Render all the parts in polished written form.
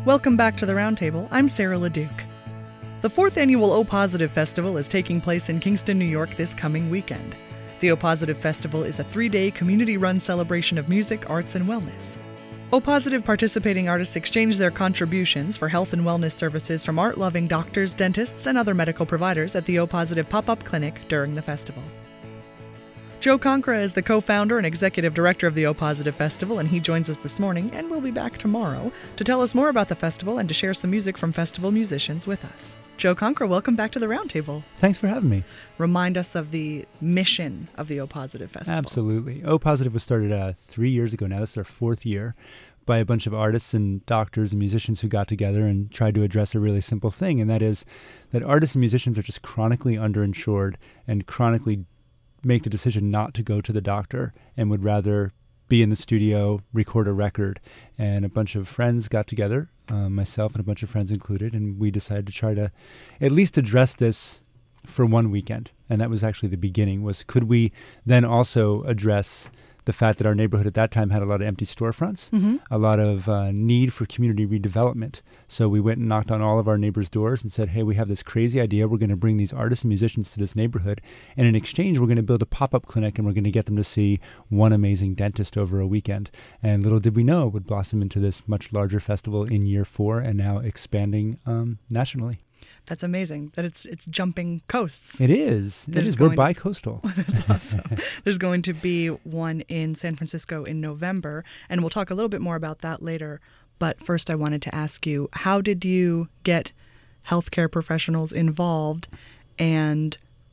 Welcome back to the Roundtable. I'm Sarah LeDuc. The 4th annual O Positive Festival is taking place in Kingston, New York this coming weekend. The O Positive Festival is a 3-day community-run celebration of music, arts, and wellness. O Positive participating artists exchange their contributions for health and wellness services from art-loving doctors, dentists, and other medical providers at the O Positive pop-up clinic during the festival. Joe Conkra is the co-founder and executive director of the O Positive Festival, and he joins us this morning and will be back tomorrow to tell us more about the festival and to share some music from festival musicians with us. Joe Conkra, welcome back to the Roundtable. Thanks for having me. Remind us of the mission of the O Positive Festival. Absolutely. O Positive was started 3 years ago now. This is our 4th year, by a bunch of artists and doctors and musicians who got together and tried to address a really simple thing, and that is that artists and musicians are just chronically underinsured and chronically make the decision not to go to the doctor and would rather be in the studio, record a record. And a bunch of friends got together, myself and a bunch of friends included, and we decided to try to at least address this for one weekend. And that was actually the beginning, was could we then also address the fact that our neighborhood at that time had a lot of empty storefronts, a lot of need for community redevelopment. So we went and knocked on all of our neighbors' doors and said, hey, we have this crazy idea. We're going to bring these artists and musicians to this neighborhood. And in exchange, we're going to build a pop-up clinic and we're going to get them to see one amazing dentist over a weekend. And little did we know it would blossom into this much larger festival in year 4 and now expanding nationally. That's amazing that it's jumping coasts. It is. We're bi-coastal. That's awesome. There's going to be one in San Francisco in November, and we'll talk a little bit more about that later. But first I wanted to ask you, how did you get healthcare professionals involved, and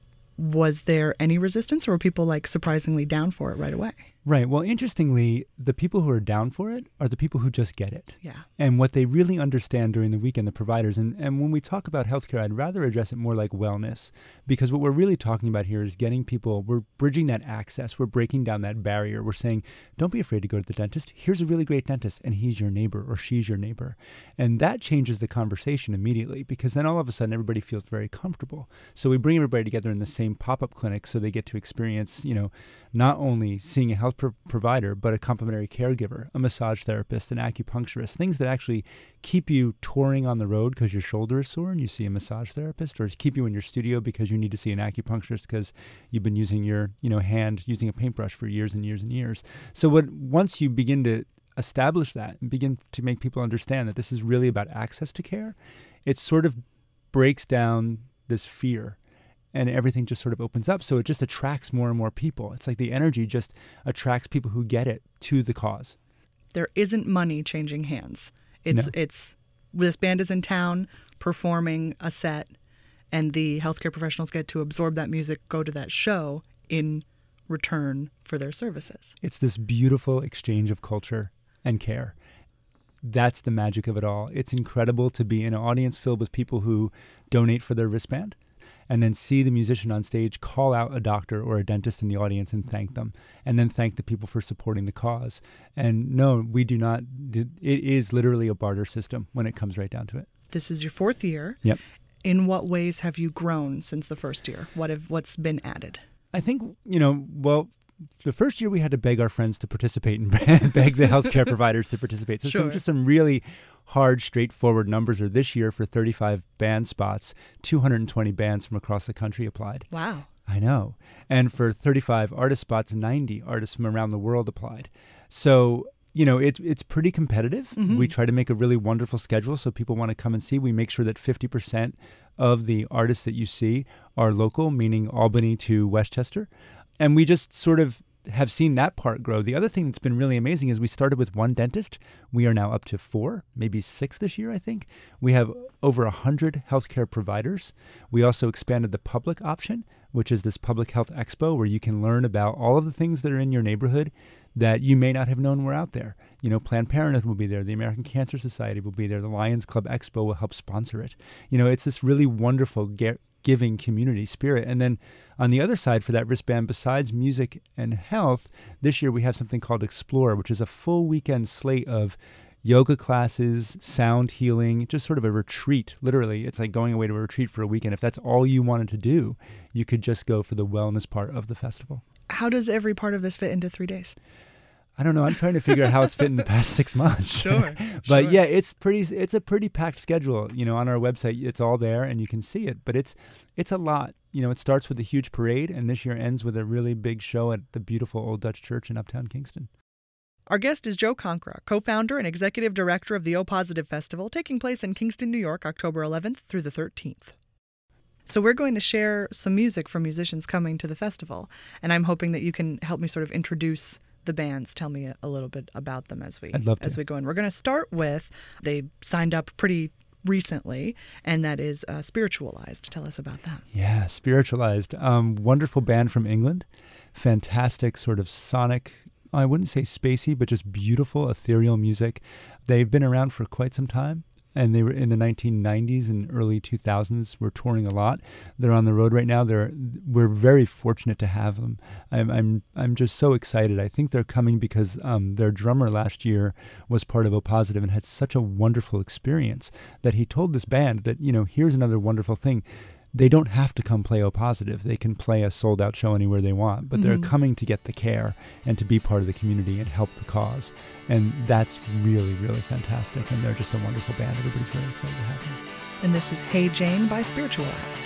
was there any resistance, or were people surprisingly down for it right away? Right. Well, interestingly, the people who are down for it are the people who just get it. Yeah. And what they really understand during the weekend, the providers. And when we talk about healthcare, I'd rather address it more like wellness, because what we're really talking about here is getting people, we're bridging that access. We're breaking down that barrier. We're saying, don't be afraid to go to the dentist. Here's a really great dentist, and he's your neighbor or she's your neighbor. And that changes the conversation immediately, because then all of a sudden everybody feels very comfortable. So we bring everybody together in the same pop-up clinic so they get to experience, not only seeing a health provider, but a complementary caregiver, a massage therapist, an acupuncturist, things that actually keep you touring on the road because your shoulder is sore and you see a massage therapist, or keep you in your studio because you need to see an acupuncturist because you've been using your hand, using a paintbrush for years and years and years. So once you begin to establish that and begin to make people understand that this is really about access to care, it sort of breaks down this fear. And everything just sort of opens up. So it just attracts more and more people. It's like the energy just attracts people who get it to the cause. There isn't money changing hands. It's this band is in town performing a set, and the healthcare professionals get to absorb that music, go to that show in return for their services. It's this beautiful exchange of culture and care. That's the magic of it all. It's incredible to be in an audience filled with people who donate for their wristband, and then see the musician on stage call out a doctor or a dentist in the audience and thank them, and then thank the people for supporting the cause. And no, we do not. It is literally a barter system when it comes right down to it. This is your 4th year. Yep. In what ways have you grown since the first year? What's been added? I think, the first year we had to beg our friends to participate and beg the healthcare providers to participate. So Sure. some really hard, straightforward numbers are this year for 35 band spots, 220 bands from across the country applied. Wow. I know. And for 35 artist spots, 90 artists from around the world applied. So, it's pretty competitive. Mm-hmm. We try to make a really wonderful schedule so people want to come and see. We make sure that 50% of the artists that you see are local, meaning Albany to Westchester. And we just sort of have seen that part grow. The other thing that's been really amazing is we started with one dentist. We are now up to 4, maybe 6 this year, I think. We have over 100 healthcare providers. We also expanded the public option, which is this public health expo where you can learn about all of the things that are in your neighborhood that you may not have known were out there. Planned Parenthood will be there. The American Cancer Society will be there. The Lions Club Expo will help sponsor it. It's this really wonderful giving community spirit. And then on the other side for that wristband, besides music and health, this year we have something called Explore, which is a full weekend slate of yoga classes, sound healing, just sort of a retreat. Literally, it's like going away to a retreat for a weekend. If that's all you wanted to do, you could just go for the wellness part of the festival. How does every part of this fit into 3 days? I don't know. I'm trying to figure out how it's fit in the past 6 months. Sure. But yeah, it's a pretty packed schedule. On our website, it's all there and you can see it. But it's a lot. It starts with a huge parade, and this year ends with a really big show at the beautiful Old Dutch Church in Uptown Kingston. Our guest is Joe Conkra, co-founder and executive director of the O Positive Festival, taking place in Kingston, New York, October 11th through the 13th. So we're going to share some music from musicians coming to the festival, and I'm hoping that you can help me sort of introduce the bands. Tell me a little bit about them as we go in. We're going to start with, they signed up pretty recently, and that is Spiritualized. Tell us about them. Yeah, Spiritualized. Wonderful band from England. Fantastic sort of sonic, I wouldn't say spacey, but just beautiful, ethereal music. They've been around for quite some time, and they were in the 1990s and early 2000s. Were touring a lot. They're on the road right now. We're very fortunate to have them. I'm just so excited. I think they're coming because their drummer last year was part of O Positive and had such a wonderful experience that he told this band that, here's another wonderful thing. They don't have to come play O Positive. They can play a sold-out show anywhere they want, but they're coming to get the care and to be part of the community and help the cause. And that's really, really fantastic. And they're just a wonderful band. Everybody's really excited to have them. And this is Hey Jane by Spiritualized.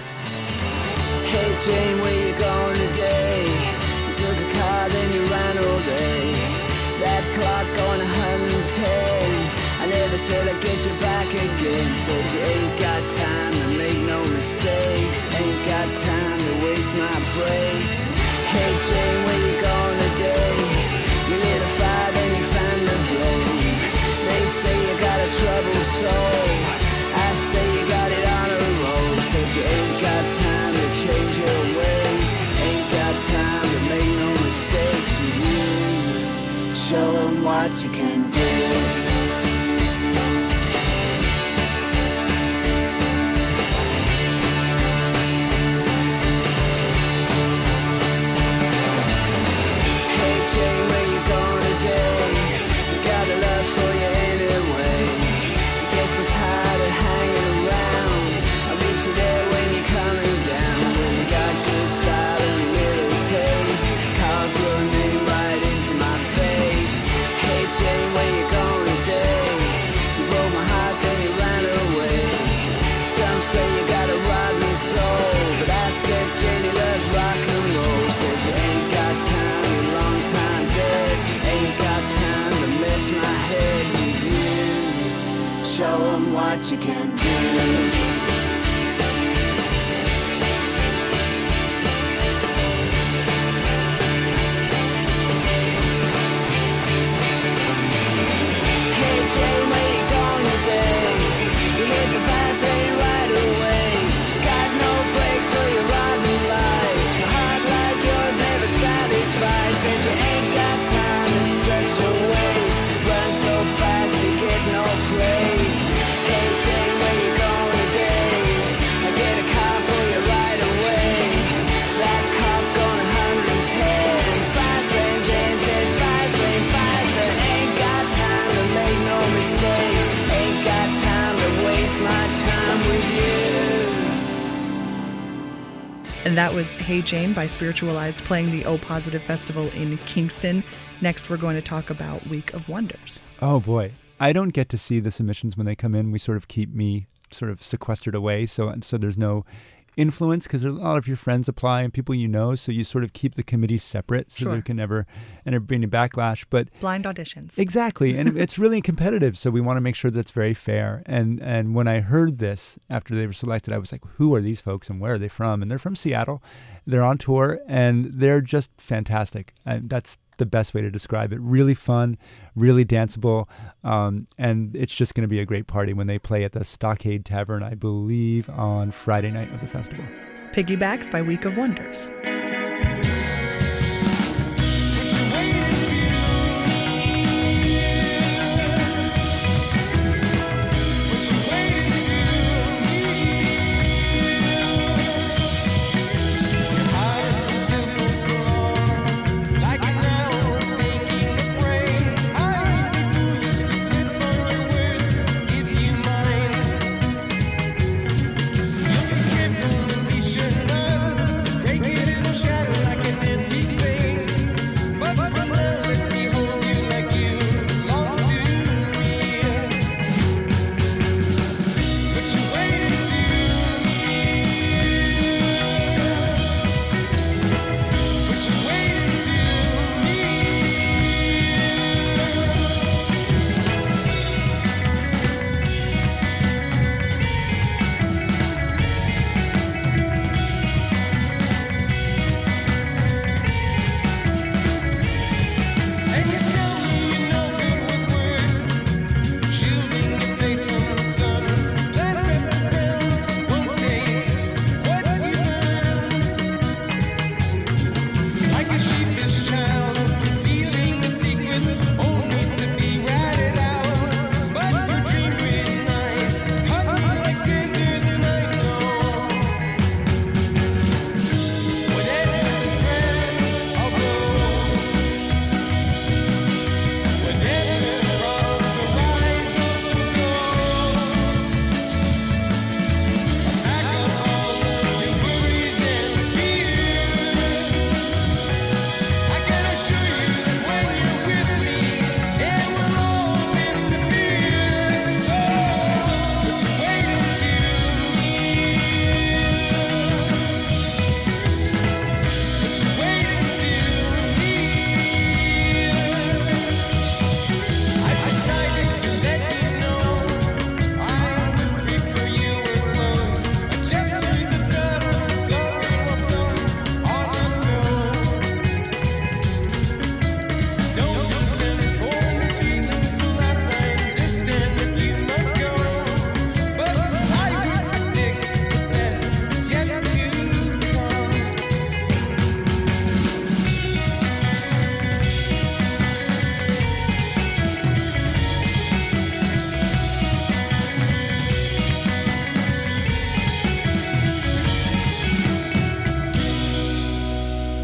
Hey Jane, where you going today? You took a car, then you ran all day. That clock going 110. I never said I'd get you back again. Said you ain't got time to make no mistakes. Ain't got time to waste my breaks. Hey Jane, where you going today? You lit a fire, then you found the flame. They say you got a troubled soul. I say you got it on a roll. Said you ain't got time to change your ways. Ain't got time to make no mistakes with you. Show them what you can do. Show them what you can do. And that was Hey Jane by Spiritualized, playing the O Positive Festival in Kingston. Next, we're going to talk about Week of Wonders. Oh, boy. I don't get to see the submissions when they come in. We sort of keep me sort of sequestered away, so there's no influence because a lot of your friends apply and people so you sort of keep the committee separate so there can never be any backlash. But blind auditions. Exactly, and it's really competitive, so we want to make sure that's very fair. And when I heard this after they were selected, I was like, who are these folks and where are they from? And they're from Seattle. They're on tour and they're just fantastic. And that's the best way to describe it. Really fun, really danceable, and it's just going to be a great party when they play at the Stockade Tavern, I believe, on Friday night of the festival. Piggybacks by Week of Wonders. Break it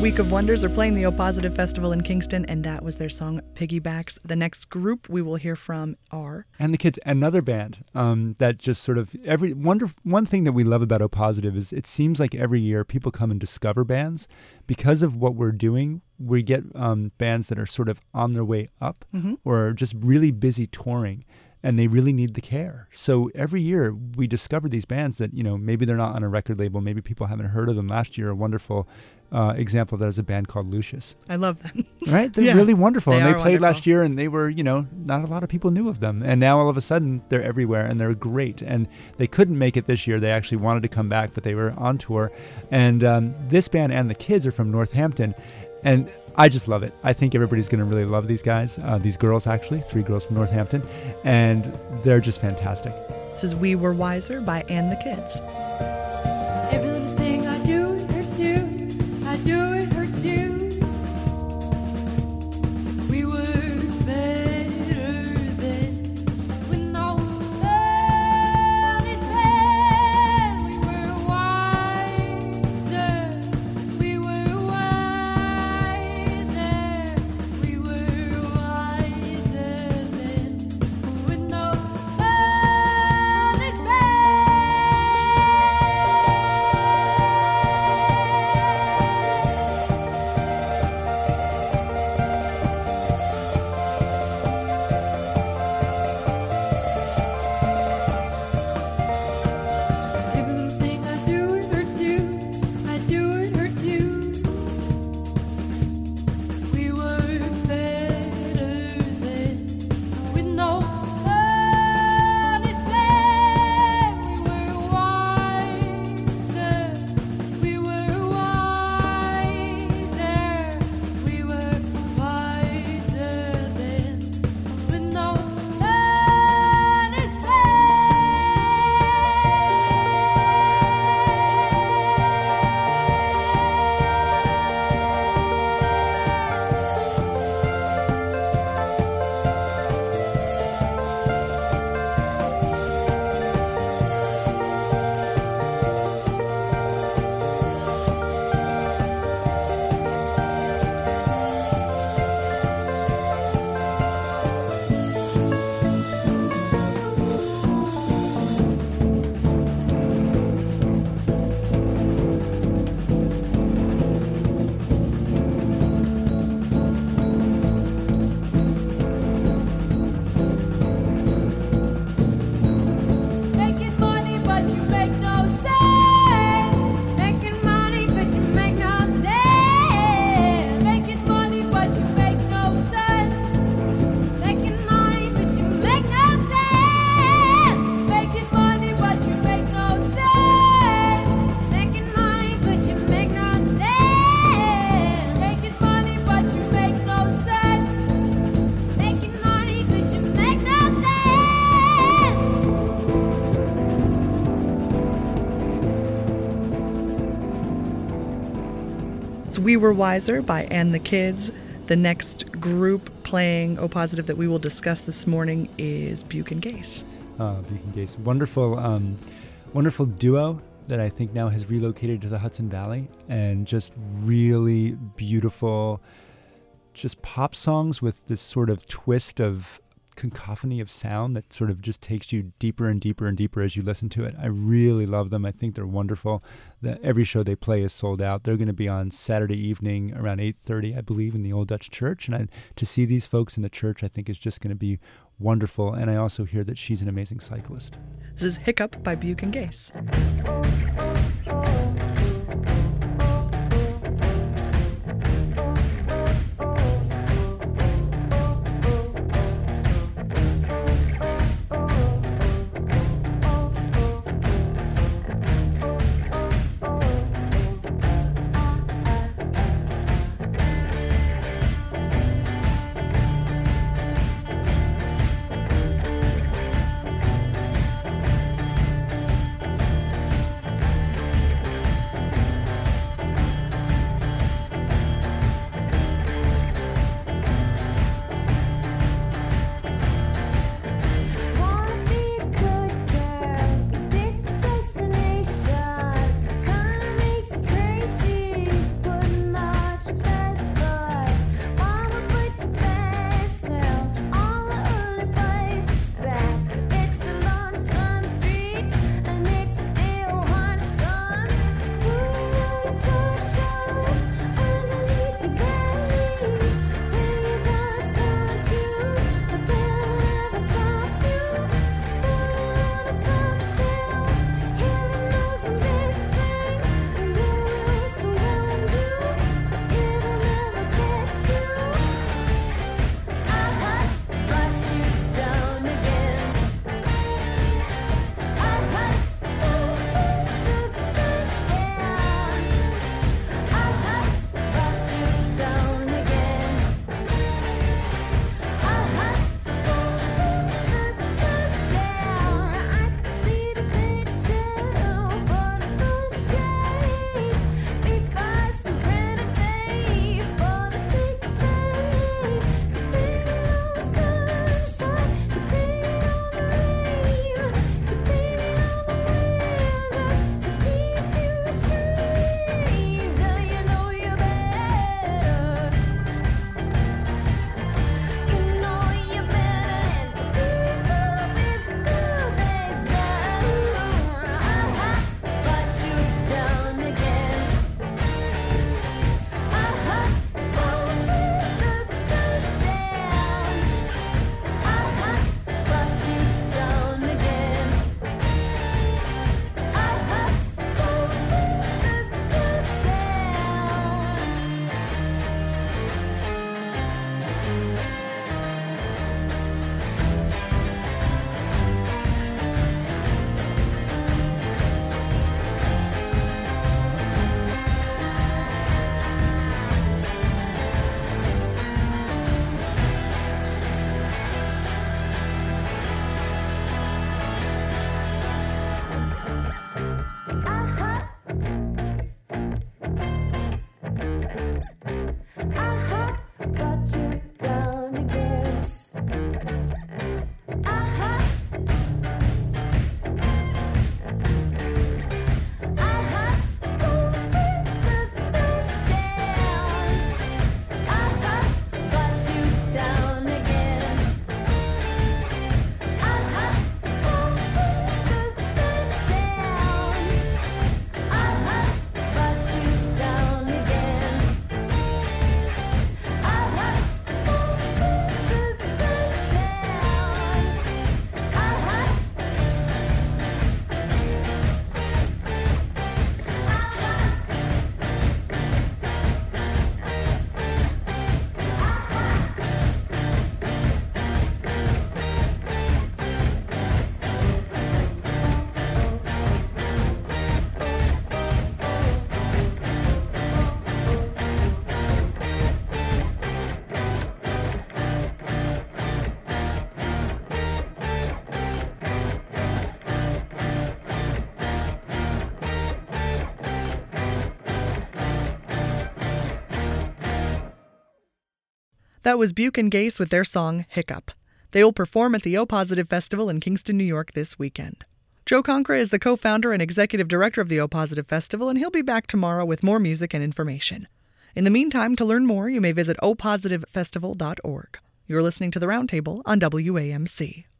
Week of Wonders are playing the O Positive Festival in Kingston, and that was their song Piggybacks. The next group we will hear from are And the Kids, another band that just sort of one thing that we love about O Positive is it seems like every year people come and discover bands. Because of what we're doing, we get bands that are sort of on their way up or just really busy touring. And they really need the care. So every year we discover these bands that, maybe they're not on a record label. Maybe people haven't heard of them. Last year, a wonderful example of that is a band called Lucius. I love them. Right? They're really wonderful. They and they played wonderful. last year and they were, not a lot of people knew of them. And now all of a sudden they're everywhere and they're great. And they couldn't make it this year. They actually wanted to come back, but they were on tour. And this band and the Kids are from Northampton. And I just love it. I think everybody's going to really love these guys, these girls actually, 3 girls from Northampton, and they're just fantastic. This is We Were Wiser by And the Kids. Every little thing I do, it hurts you. I do, it hurts you. We were better then. When all love is bad, we were wiser. We were wiser. We were wiser then. When no love is every little thing I do, it hurts you. I do, it hurts you. We were better then. With no unexplained, we were wiser. We were wiser. We were wiser then. With no making money, but you make no sense. Making money, but you make no sense. Making money, but you make no sense. Making money, but you make no sense. Making money, but you make no sense. Making money, but you make no sense. Making money, but you make no sense. Making money, but you make no sense. It's We Were Wiser by And the Kids. The next group playing O Positive that we will discuss this morning is Buchan Gase. Beacon Gates, wonderful duo that I think now has relocated to the Hudson Valley, and just really beautiful, just pop songs with this sort of twist of cacophony of sound that sort of just takes you deeper and deeper and deeper as you listen to it. I really love them. I think they're wonderful. Every show they play is sold out. They're going to be on Saturday evening around 8:30, I believe, in the Old Dutch Church. And to see these folks in the church, I think is just going to be wonderful. And I also hear that she's an amazing cyclist. This is Hiccup by Buchan Gase. That was Buke and Gase with their song, Hiccup. They will perform at the O Positive Festival in Kingston, New York this weekend. Joe Conkra is the co-founder and executive director of the O Positive Festival, and he'll be back tomorrow with more music and information. In the meantime, to learn more, you may visit opositivefestival.org. You're listening to The Roundtable on WAMC.